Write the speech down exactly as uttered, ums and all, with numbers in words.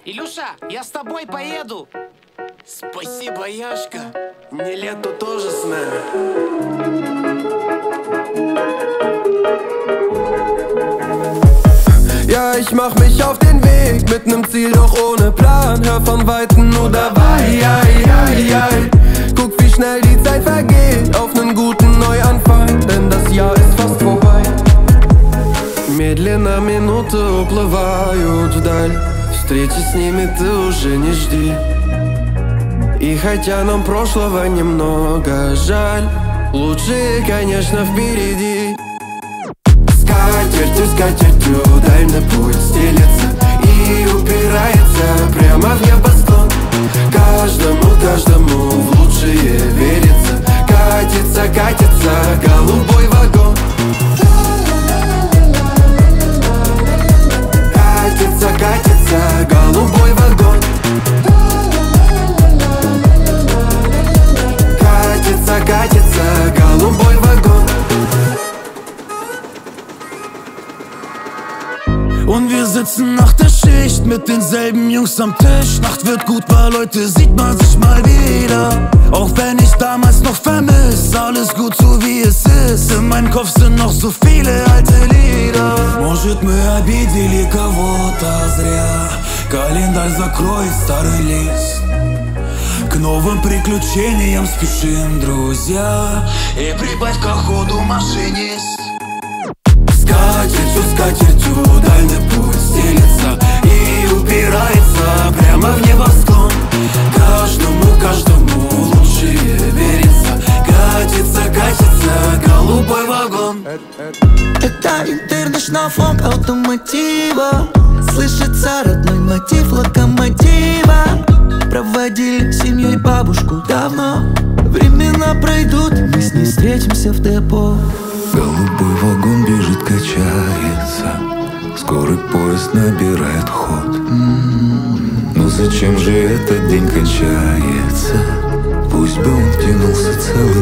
Илюша, я с тобой поеду. Спасибо, Яшка. Нилетто тоже с нами. Ja, ich mach mich auf den Weg mit nem Ziel, doch ohne Plan. Hör von Weitem nur dabei, ai, ai, ai. Guck, wie schnell die Zeit vergeht auf nen guten Neuanfang, denn das Jahr ist fast vorbei. Медленно минуты уплывают вдаль, встречи с ними ты уже не жди. И хотя нам прошлого немного жаль, лучшее, конечно, впереди. Скатертью, скатертью дальний путь стелется и упирается прямо в небосклон. Каждому, каждому в лучшее верится. Катится, катится голубой вагон. Катится, катится голубой вагон. Катится, катится голубой вагон. Und wir sitzen nach der Schicht mit denselben Jungs am Tisch. Nacht wird gut, weil heute sieht man sich mal wieder. Auch wenn ich damals noch vermiss, alles gut so wie es ist. In meinem Kopf sind noch so viele alte Lieder. Может, мы обидели кого-то зря. Календарь закрой, старый лист. К новым приключениям спешим, друзья. И прибавь ко ходу, машинист. Скатертью, скатертью дальний путь стелется и упирается прямо в небосклон. Каждому, каждому лучшее верится. Катится, катится голубой вагон. Это интернешнл автомотива. Слышится родной мотив локомотива. Проводили семьей бабушку давно. Времена пройдут, мы с ней встретимся в депо. Голубой вагон бежит, качается. Скорый поезд набирает ход. М-м-м. Но зачем же этот день кончается? Пусть бы он тянулся целый